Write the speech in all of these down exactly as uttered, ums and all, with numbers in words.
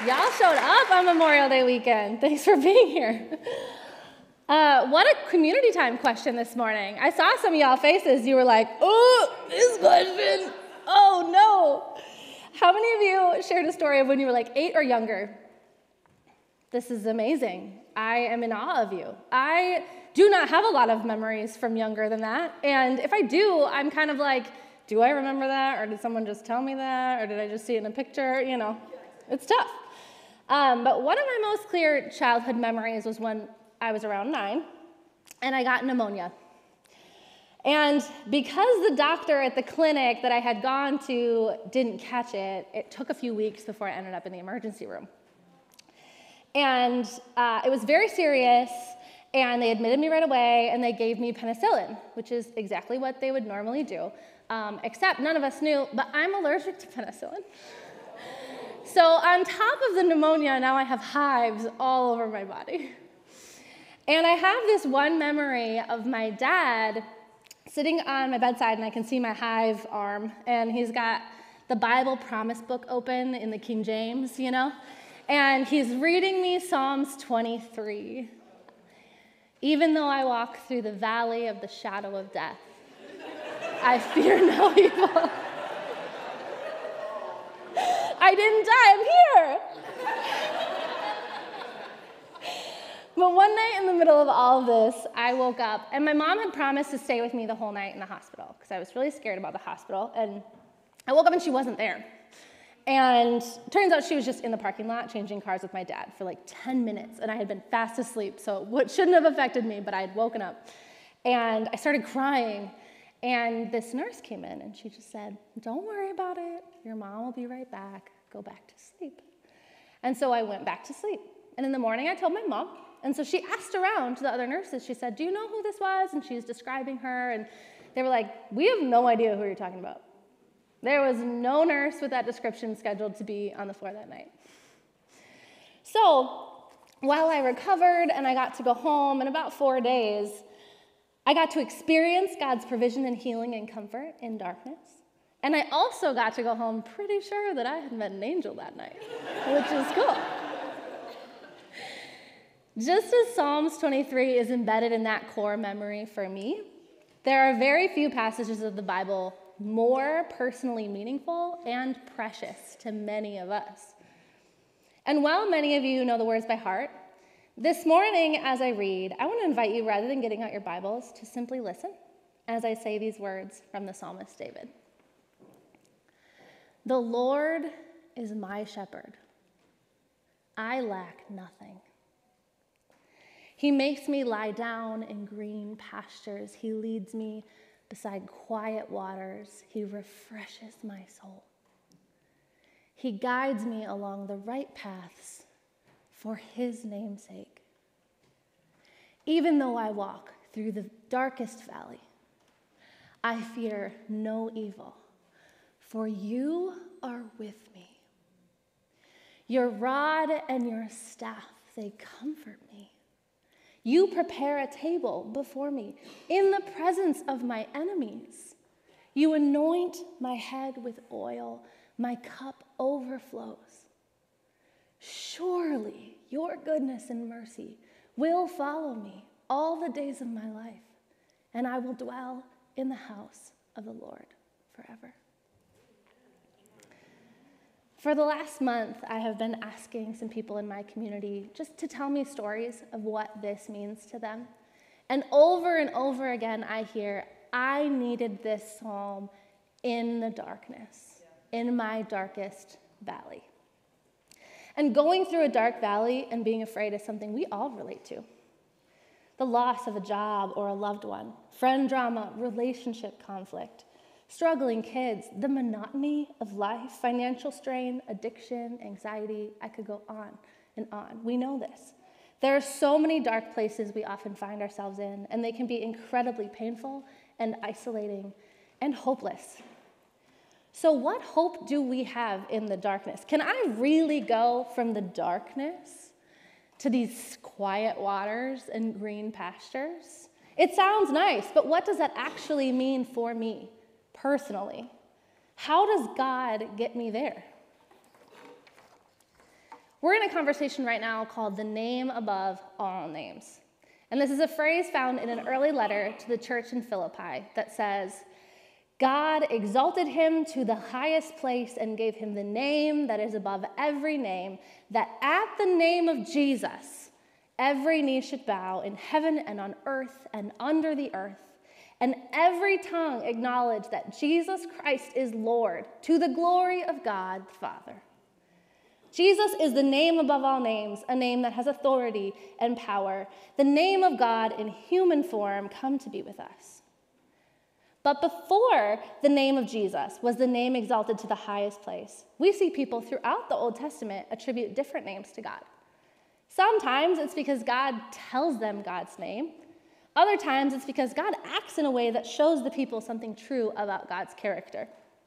Y'all showed up on Memorial Day weekend. Thanks for being here. Uh, what a community time question this morning. I saw some of y'all faces. You were like, oh, this question. Oh, no. How many of you shared a story of when you were like eight or younger? This is amazing. I am in awe of you. I do not have a lot of memories from younger than that. And if I do, I'm kind of like, do I remember that? Or did someone just tell me that? Or did I just see it in a picture? You know, it's tough. Um, but one of my most clear childhood memories was when I was around nine, and I got pneumonia. And because the doctor at the clinic that I had gone to didn't catch it, it took a few weeks before I ended up in the emergency room. And uh, it was very serious, and they admitted me right away, and they gave me penicillin, which is exactly what they would normally do, um, except none of us knew, but I'm allergic to penicillin. So on top of the pneumonia, now I have hives all over my body. And I have this one memory of my dad sitting on my bedside, and I can see my hive arm, and he's got the Bible promise book open in the King James, you know? And he's reading me Psalms twenty-three. Even though I walk through the valley of the shadow of death, I fear no evil. I didn't die, I'm here. But one night in the middle of all of this, I woke up, and my mom had promised to stay with me the whole night in the hospital, because I was really scared about the hospital, and I woke up and she wasn't there. And it turns out she was just in the parking lot changing cars with my dad for like ten minutes, and I had been fast asleep, so what shouldn't have affected me, but I had woken up. And I started crying, and this nurse came in, and she just said, don't worry about it. Your mom will be right back. Go back to sleep. And so I went back to sleep. And in the morning, I told my mom. And so she asked around to the other nurses. She said, do you know who this was? And she was describing her. And they were like, we have no idea who you're talking about. There was no nurse with that description scheduled to be on the floor that night. So while I recovered and I got to go home in about four days, I got to experience God's provision and healing and comfort in darkness. And I also got to go home pretty sure that I had met an angel that night, which is cool. Just as Psalms twenty-three is embedded in that core memory for me, there are very few passages of the Bible more personally meaningful and precious to many of us. And while many of you know the words by heart, this morning as I read, I want to invite you, rather than getting out your Bibles, to simply listen as I say these words from the psalmist David. The Lord is my shepherd. I lack nothing. He makes me lie down in green pastures. He leads me beside quiet waters. He refreshes my soul. He guides me along the right paths for his name's sake. Even though I walk through the darkest valley, I fear no evil, for you are with me. Your rod and your staff, they comfort me. You prepare a table before me in the presence of my enemies. You anoint my head with oil. My cup overflows. Surely your goodness and mercy will follow me all the days of my life, and I will dwell in the house of the Lord forever. For the last month, I have been asking some people in my community just to tell me stories of what this means to them. And over and over again, I hear, I needed this psalm in the darkness, in my darkest valley. And going through a dark valley and being afraid is something we all relate to. The loss of a job or a loved one, friend drama, relationship conflict, struggling kids, the monotony of life, financial strain, addiction, anxiety. I could go on and on. We know this. There are so many dark places we often find ourselves in, and they can be incredibly painful and isolating and hopeless. So what hope do we have in the darkness? Can I really go from the darkness to these quiet waters and green pastures? It sounds nice, but what does that actually mean for me personally? How does God get me there? We're in a conversation right now called the name above all names. And this is a phrase found in an early letter to the church in Philippi that says, God exalted him to the highest place and gave him the name that is above every name, that at the name of Jesus, every knee should bow in heaven and on earth and under the earth, and every tongue acknowledge that Jesus Christ is Lord, to the glory of God the Father. Jesus is the name above all names, a name that has authority and power, the name of God in human form come to be with us. But before the name of Jesus was the name exalted to the highest place, we see people throughout the Old Testament attribute different names to God. Sometimes it's because God tells them God's name. Other times it's because God acts in a way that shows the people something true about God's character.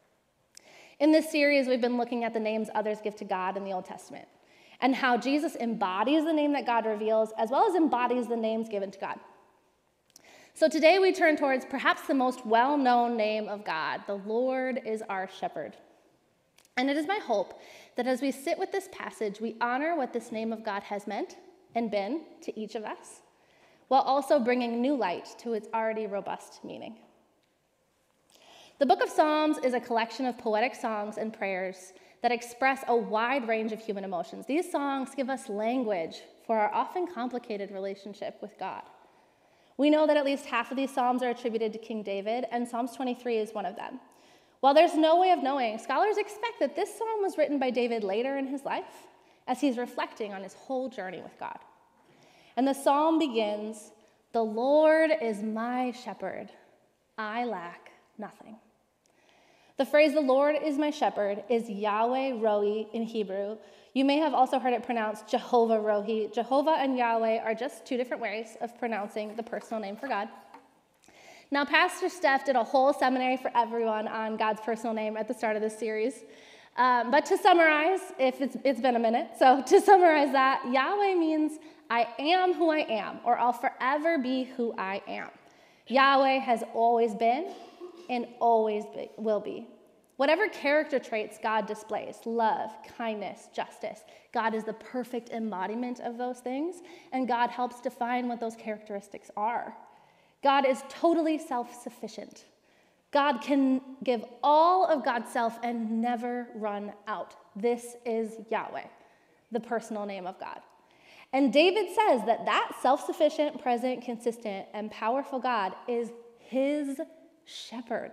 In this series, we've been looking at the names others give to God in the Old Testament and how Jesus embodies the name that God reveals as well as embodies the names given to God. So today we turn towards perhaps the most well-known name of God. The Lord is our shepherd. And it is my hope that as we sit with this passage, we honor what this name of God has meant and been to each of us, while also bringing new light to its already robust meaning. The book of Psalms is a collection of poetic songs and prayers that express a wide range of human emotions. These songs give us language for our often complicated relationship with God. We know that at least half of these psalms are attributed to King David, and Psalms twenty-three is one of them. While there's no way of knowing, scholars expect that this psalm was written by David later in his life as he's reflecting on his whole journey with God. And the psalm begins, "The Lord is my shepherd, I lack nothing." The phrase, "the Lord is my shepherd," is Yahweh Roi in Hebrew. You may have also heard it pronounced Jehovah Rohi. Jehovah and Yahweh are just two different ways of pronouncing the personal name for God. Now, Pastor Steph did a whole seminary for everyone on God's personal name at the start of this series. Um, but to summarize, if it's, it's been a minute, so to summarize that, Yahweh means I am who I am, or I'll forever be who I am. Yahweh has always been and always be, will be. Whatever character traits God displays, love, kindness, justice, God is the perfect embodiment of those things, and God helps define what those characteristics are. God is totally self-sufficient. God can give all of God's self and never run out. This is Yahweh, the personal name of God. And David says that that self-sufficient, present, consistent, and powerful God is his shepherd.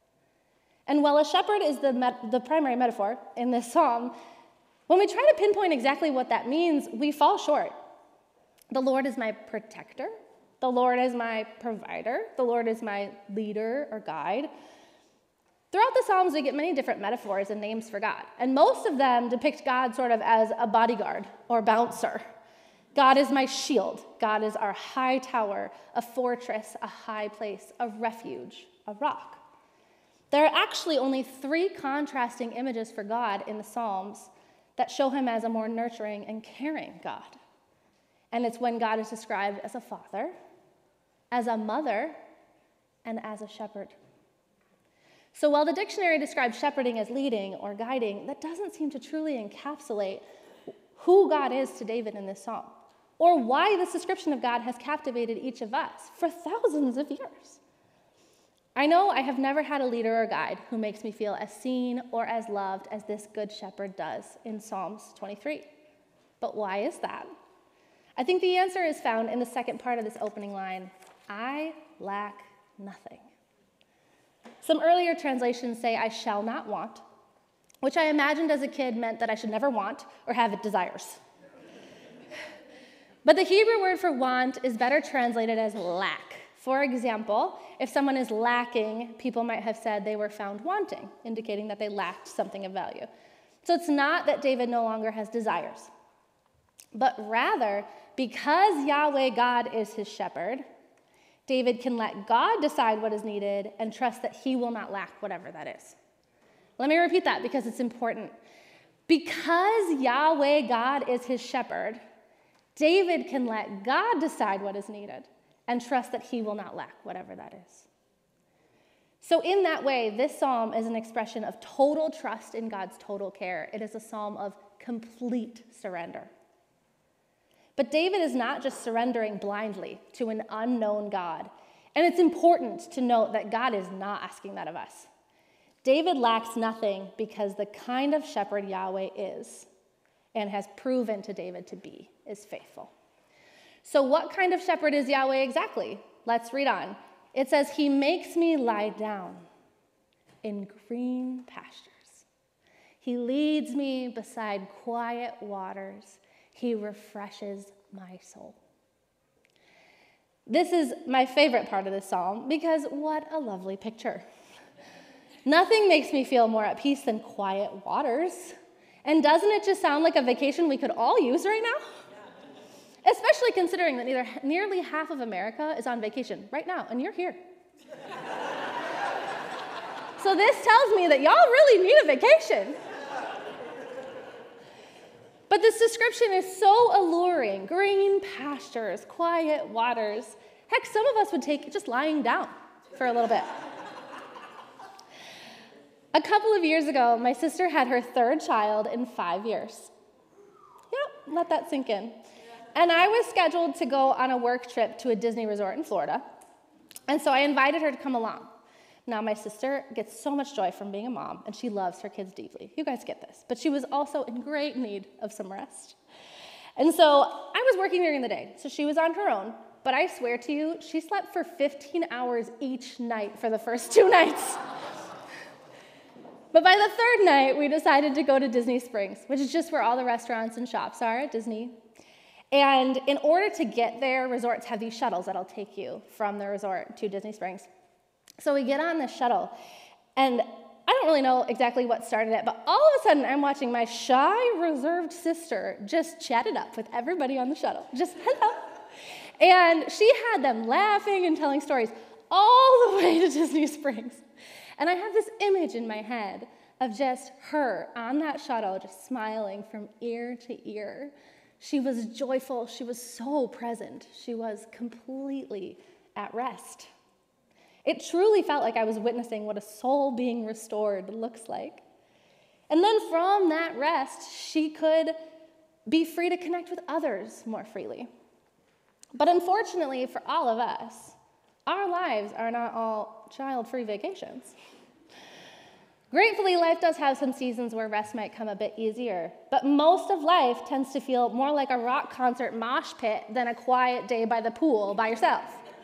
And while a shepherd is the, met- the primary metaphor in this psalm, when we try to pinpoint exactly what that means, we fall short. The Lord is my protector. The Lord is my provider. The Lord is my leader or guide. Throughout the Psalms, we get many different metaphors and names for God, and most of them depict God sort of as a bodyguard or bouncer. God is my shield. God is our high tower, a fortress, a high place, a refuge, a rock. There are actually only three contrasting images for God in the Psalms that show him as a more nurturing and caring God. And it's when God is described as a father, as a mother, and as a shepherd. So while the dictionary describes shepherding as leading or guiding, that doesn't seem to truly encapsulate who God is to David in this psalm, or why this description of God has captivated each of us for thousands of years. I know I have never had a leader or guide who makes me feel as seen or as loved as this good shepherd does in Psalms twenty-three. But why is that? I think the answer is found in the second part of this opening line, I lack nothing. Some earlier translations say I shall not want, which I imagined as a kid meant that I should never want or have desires. But the Hebrew word for want is better translated as lack. For example, if someone is lacking, people might have said they were found wanting, indicating that they lacked something of value. So it's not that David no longer has desires, but rather, because Yahweh God is his shepherd, David can let God decide what is needed and trust that he will not lack whatever that is. Let me repeat that because it's important. Because Yahweh God is his shepherd, David can let God decide what is needed and trust that he will not lack whatever that is. So in that way, this psalm is an expression of total trust in God's total care. It is a psalm of complete surrender. But David is not just surrendering blindly to an unknown God. And it's important to note that God is not asking that of us. David lacks nothing because the kind of shepherd Yahweh is and has proven to David to be is faithful. So what kind of shepherd is Yahweh exactly? Let's read on. It says, he makes me lie down in green pastures. He leads me beside quiet waters. He refreshes my soul. This is my favorite part of this psalm because what a lovely picture. Nothing makes me feel more at peace than quiet waters. And doesn't it just sound like a vacation we could all use right now? Yeah. Especially considering that neither, nearly half of America is on vacation right now, and you're here. So this tells me that y'all really need a vacation. But this description is so alluring. Green pastures, quiet waters. Heck, some of us would take just lying down for a little bit. A couple of years ago, my sister had her third child in five years. Yep, let that sink in. And I was scheduled to go on a work trip to a Disney resort in Florida. And so I invited her to come along. Now, my sister gets so much joy from being a mom, and she loves her kids deeply. You guys get this. But she was also in great need of some rest. And so I was working during the day, so she was on her own. But I swear to you, she slept for fifteen hours each night for the first two nights. But by the third night, we decided to go to Disney Springs, which is just where all the restaurants and shops are at Disney. And in order to get there, resorts have these shuttles that'll take you from the resort to Disney Springs. So we get on the shuttle, and I don't really know exactly what started it, but all of a sudden I'm watching my shy, reserved sister just chat it up with everybody on the shuttle. Just hello. And she had them laughing and telling stories all the way to Disney Springs. And I have this image in my head of just her on that shuttle, just smiling from ear to ear. She was joyful. She was so present. She was completely at rest. It truly felt like I was witnessing what a soul being restored looks like. And then from that rest, she could be free to connect with others more freely. But unfortunately for all of us, our lives are not all child-free vacations. Gratefully, life does have some seasons where rest might come a bit easier, but most of life tends to feel more like a rock concert mosh pit than a quiet day by the pool by yourself.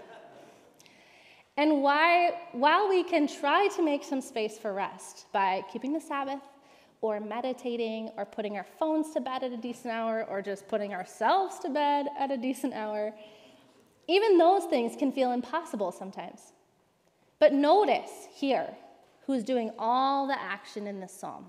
And why, while we can try to make some space for rest by keeping the Sabbath or meditating or putting our phones to bed at a decent hour or just putting ourselves to bed at a decent hour, even those things can feel impossible sometimes. But notice here who's doing all the action in this psalm.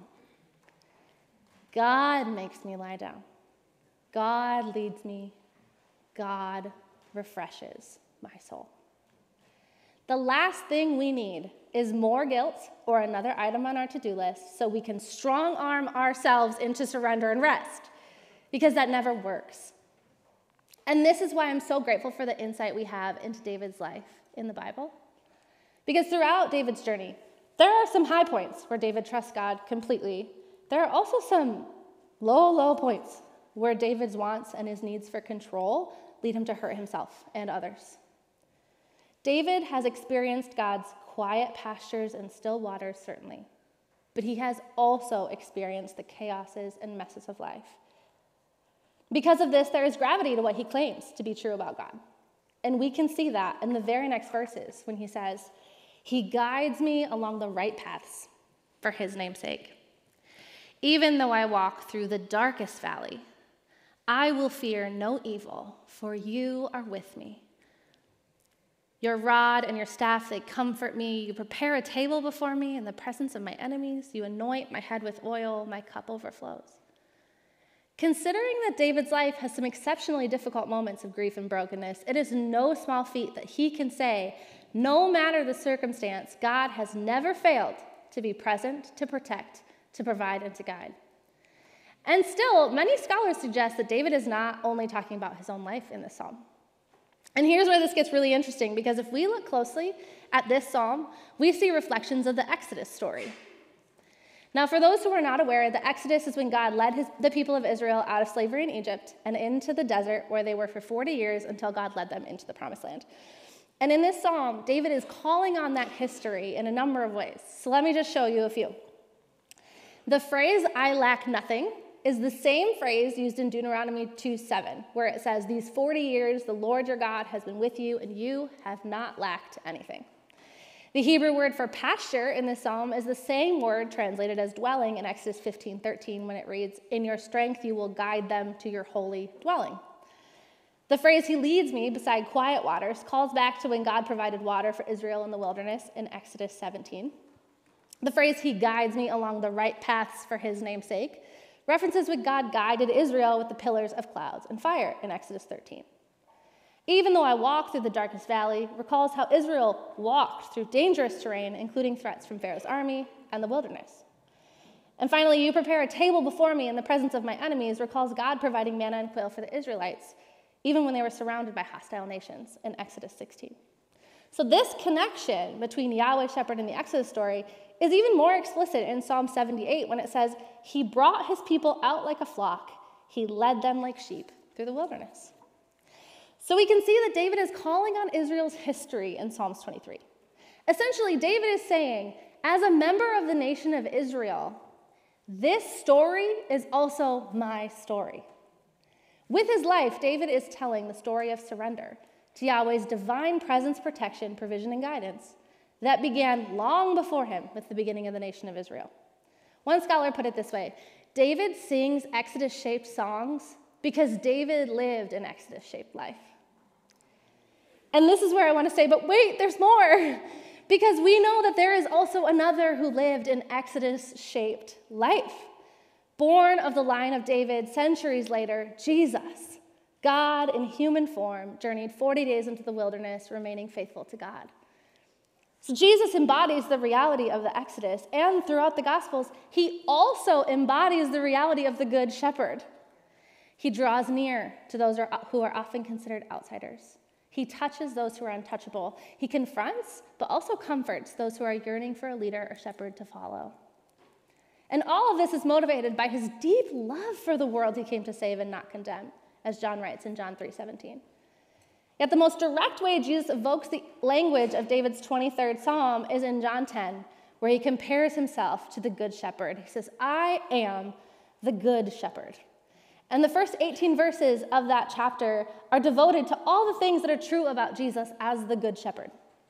God makes me lie down. God leads me. God refreshes my soul. The last thing we need is more guilt or another item on our to-do list so we can strong-arm ourselves into surrender and rest, because that never works. And this is why I'm so grateful for the insight we have into David's life in the Bible. Because throughout David's journey, there are some high points where David trusts God completely. There are also some low, low points where David's wants and his needs for control lead him to hurt himself and others. David has experienced God's quiet pastures and still waters, certainly, but he has also experienced the chaoses and messes of life. Because of this, there is gravity to what he claims to be true about God. And we can see that in the very next verses when he says, "He guides me along the right paths for his name's sake. Even though I walk through the darkest valley, I will fear no evil, for you are with me. Your rod and your staff, they comfort me. You prepare a table before me in the presence of my enemies. You anoint my head with oil. My cup overflows." Considering that David's life has some exceptionally difficult moments of grief and brokenness, it is no small feat that he can say, no matter the circumstance, God has never failed to be present, to protect, to provide, and to guide. And still, many scholars suggest that David is not only talking about his own life in this psalm. And here's where this gets really interesting, because if we look closely at this psalm, we see reflections of the Exodus story. Now, for those who are not aware, the Exodus is when God led his, the people of Israel out of slavery in Egypt and into the desert where they were for forty years until God led them into the promised land. And in this psalm, David is calling on that history in a number of ways. So let me just show you a few. The phrase, "I lack nothing," is the same phrase used in Deuteronomy two seven, where it says, "These forty years the Lord your God has been with you, and you have not lacked anything." The Hebrew word for pasture in this psalm is the same word translated as dwelling in Exodus fifteen thirteen, when it reads, "In your strength you will guide them to your holy dwelling." The phrase, "He leads me beside quiet waters," calls back to when God provided water for Israel in the wilderness in Exodus seventeen. The phrase, "He guides me along the right paths for his name's sake," references when God guided Israel with the pillars of clouds and fire in Exodus thirteen. "Even though I walk through the darkest valley," recalls how Israel walked through dangerous terrain, including threats from Pharaoh's army and the wilderness. And finally, "You prepare a table before me in the presence of my enemies," recalls God providing manna and quail for the Israelites, even when they were surrounded by hostile nations in Exodus sixteen. So this connection between Yahweh Shepherd and the Exodus story is even more explicit in Psalm seventy-eight, when it says, "He brought his people out like a flock. He led them like sheep through the wilderness." So we can see that David is calling on Israel's history in Psalms twenty-three. Essentially, David is saying, as a member of the nation of Israel, this story is also my story. With his life, David is telling the story of surrender to Yahweh's divine presence, protection, provision, and guidance that began long before him with the beginning of the nation of Israel. One scholar put it this way: David sings Exodus-shaped songs because David lived an Exodus-shaped life. And this is where I want to say, but wait, there's more. Because we know that there is also another who lived an Exodus-shaped life. Born of the line of David centuries later, Jesus, God in human form, journeyed forty days into the wilderness, remaining faithful to God. So Jesus embodies the reality of the Exodus, and throughout the Gospels, he also embodies the reality of the Good Shepherd. He draws near to those who are often considered outsiders. He touches those who are untouchable. He confronts, but also comforts those who are yearning for a leader or shepherd to follow. And all of this is motivated by his deep love for the world he came to save and not condemn, as John writes in John three seventeen. Yet the most direct way Jesus evokes the language of David's twenty-third Psalm is in John ten, where he compares himself to the Good Shepherd. He says, "I am the Good Shepherd." And the first eighteen verses of that chapter are devoted to all the things that are true about Jesus as the Good Shepherd.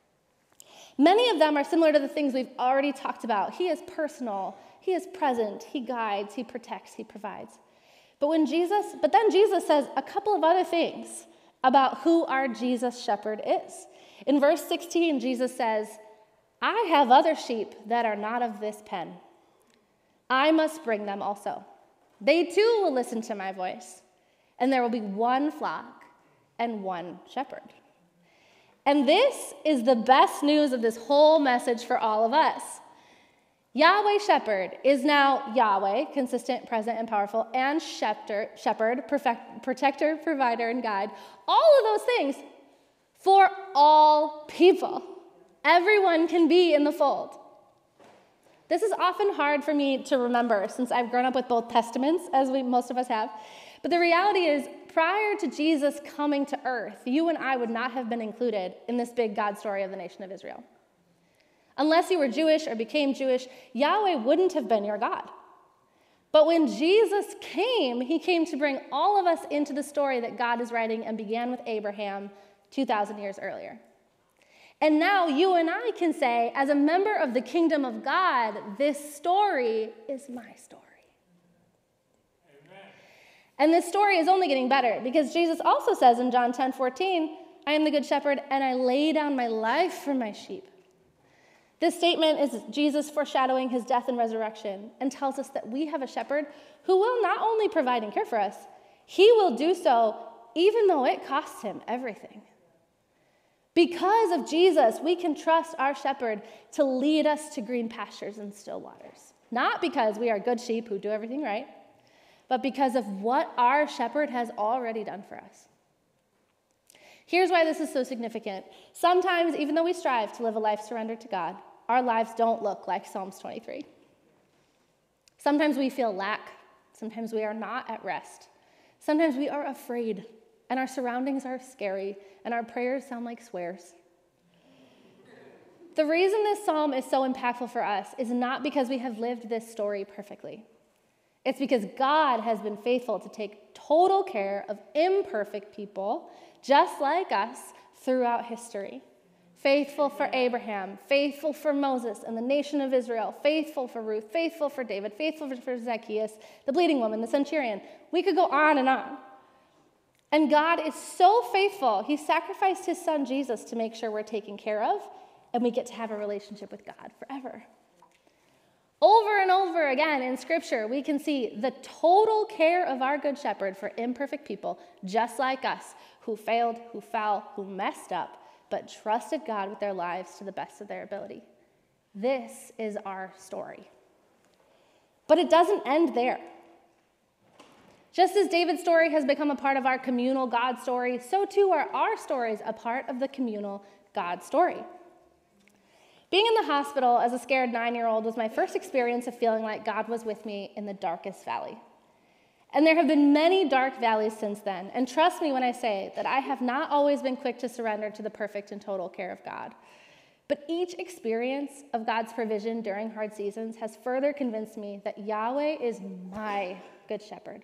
Many of them are similar to the things we've already talked about. He is personal, he is present, he guides, he protects, he provides. But when Jesus, but then Jesus says a couple of other things about who our Jesus shepherd is. In verse sixteen, Jesus says, "I have other sheep that are not of this pen. I must bring them also. They too will listen to my voice, and there will be one flock and one shepherd." And this is the best news of this whole message for all of us. Yahweh Shepherd is now Yahweh, consistent, present, and powerful, and shepherd, shepherd perfect, protector, provider, and guide. All of those things for all people. Everyone can be in the fold. This is often hard for me to remember since I've grown up with both Testaments, as we, most of us have. But the reality is, prior to Jesus coming to earth, you and I would not have been included in this big God story of the nation of Israel. Unless you were Jewish or became Jewish, Yahweh wouldn't have been your God. But when Jesus came, he came to bring all of us into the story that God is writing and began with Abraham two thousand years earlier. And now you and I can say, as a member of the kingdom of God, this story is my story. Amen. And this story is only getting better because Jesus also says in John ten fourteen, "I am the good shepherd and I lay down my life for my sheep." This statement is Jesus foreshadowing his death and resurrection and tells us that we have a shepherd who will not only provide and care for us, he will do so even though it costs him everything. Because of Jesus, we can trust our shepherd to lead us to green pastures and still waters. Not because we are good sheep who do everything right, but because of what our shepherd has already done for us. Here's why this is so significant. Sometimes, even though we strive to live a life surrendered to God, our lives don't look like Psalms twenty-three. Sometimes we feel lack. Sometimes we are not at rest. Sometimes we are afraid, and our surroundings are scary, and our prayers sound like swears. The reason this psalm is so impactful for us is not because we have lived this story perfectly. It's because God has been faithful to take total care of imperfect people, just like us, throughout history. Faithful for Abraham, faithful for Moses and the nation of Israel, faithful for Ruth, faithful for David, faithful for Zacchaeus, the bleeding woman, the centurion. We could go on and on. And God is so faithful, he sacrificed his son Jesus to make sure we're taken care of, and we get to have a relationship with God forever. Over and over again in Scripture, we can see the total care of our Good Shepherd for imperfect people, just like us, who failed, who fell, who messed up, but trusted God with their lives to the best of their ability. This is our story. But it doesn't end there. Just as David's story has become a part of our communal God story, so too are our stories a part of the communal God story. Being in the hospital as a scared nine-year-old was my first experience of feeling like God was with me in the darkest valley. And there have been many dark valleys since then, and trust me when I say that I have not always been quick to surrender to the perfect and total care of God. But each experience of God's provision during hard seasons has further convinced me that Yahweh is my good shepherd.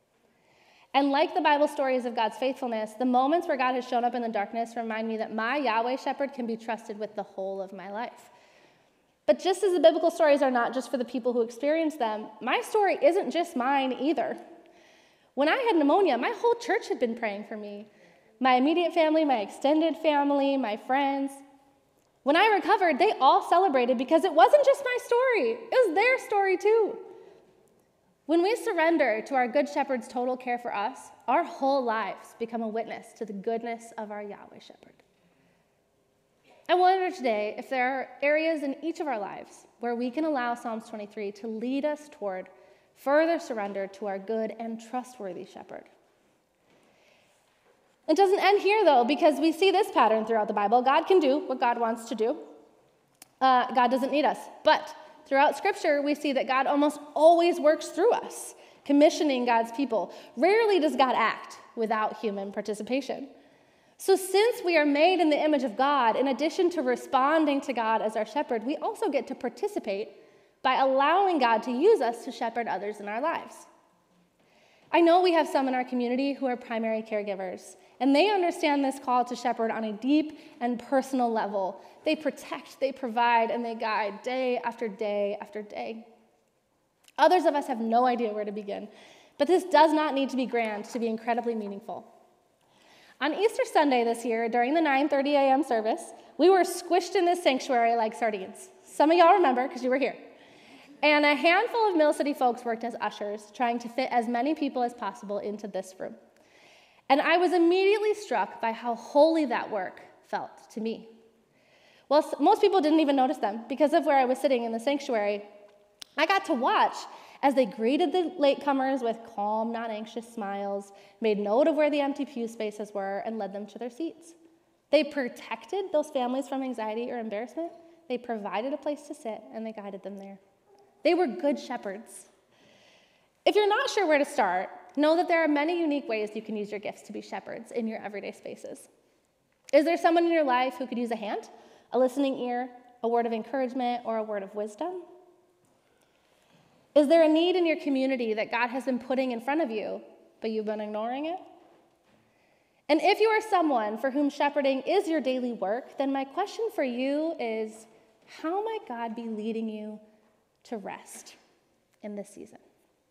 And like the Bible stories of God's faithfulness, the moments where God has shown up in the darkness remind me that my Yahweh shepherd can be trusted with the whole of my life. But just as the biblical stories are not just for the people who experience them, my story isn't just mine either. When I had pneumonia, my whole church had been praying for me. My immediate family, my extended family, my friends. When I recovered, they all celebrated because it wasn't just my story, it was their story too. When we surrender to our Good Shepherd's total care for us, our whole lives become a witness to the goodness of our Yahweh Shepherd. I wonder today if there are areas in each of our lives where we can allow Psalms twenty-three to lead us toward further surrender to our good and trustworthy shepherd. It doesn't end here, though, because we see this pattern throughout the Bible. God can do what God wants to do. Uh, God doesn't need us. But throughout Scripture, we see that God almost always works through us, commissioning God's people. Rarely does God act without human participation. So since we are made in the image of God, in addition to responding to God as our shepherd, we also get to participate by allowing God to use us to shepherd others in our lives. I know we have some in our community who are primary caregivers, and they understand this call to shepherd on a deep and personal level. They protect, they provide, and they guide day after day after day. Others of us have no idea where to begin, but this does not need to be grand to be incredibly meaningful. On Easter Sunday this year, during the nine thirty a.m. service, we were squished in this sanctuary like sardines. Some of y'all remember because you were here. And a handful of Mill City folks worked as ushers, trying to fit as many people as possible into this room. And I was immediately struck by how holy that work felt to me. Well, most people didn't even notice them because of where I was sitting in the sanctuary. I got to watch as they greeted the latecomers with calm, not anxious smiles, made note of where the empty pew spaces were, and led them to their seats. They protected those families from anxiety or embarrassment. They provided a place to sit, and they guided them there. They were good shepherds. If you're not sure where to start, know that there are many unique ways you can use your gifts to be shepherds in your everyday spaces. Is there someone in your life who could use a hand, a listening ear, a word of encouragement, or a word of wisdom? Is there a need in your community that God has been putting in front of you, but you've been ignoring it? And if you are someone for whom shepherding is your daily work, then my question for you is, how might God be leading you to rest in this season?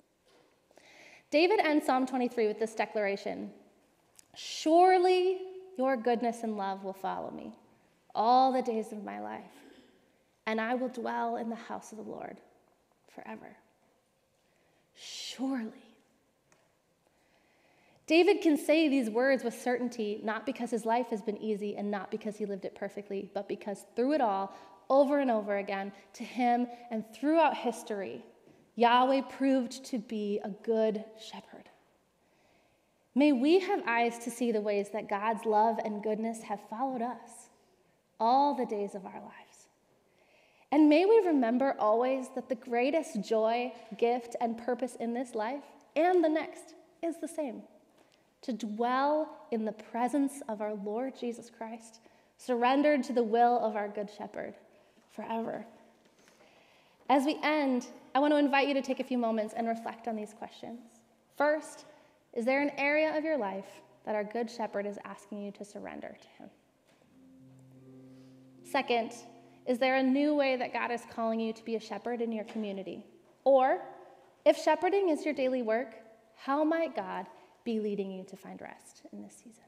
David ends Psalm twenty-three with this declaration: "Surely your goodness and love will follow me all the days of my life, and I will dwell in the house of the Lord forever." Surely. David can say these words with certainty, not because his life has been easy and not because he lived it perfectly, but because through it all, over and over again, to him and throughout history, Yahweh proved to be a good shepherd. May we have eyes to see the ways that God's love and goodness have followed us all the days of our lives. And may we remember always that the greatest joy, gift, and purpose in this life and the next is the same: to dwell in the presence of our Lord Jesus Christ, surrendered to the will of our Good Shepherd forever. As we end, I want to invite you to take a few moments and reflect on these questions. First, is there an area of your life that our Good Shepherd is asking you to surrender to him? Second, is there a new way that God is calling you to be a shepherd in your community? Or, if shepherding is your daily work, how might God be leading you to find rest in this season?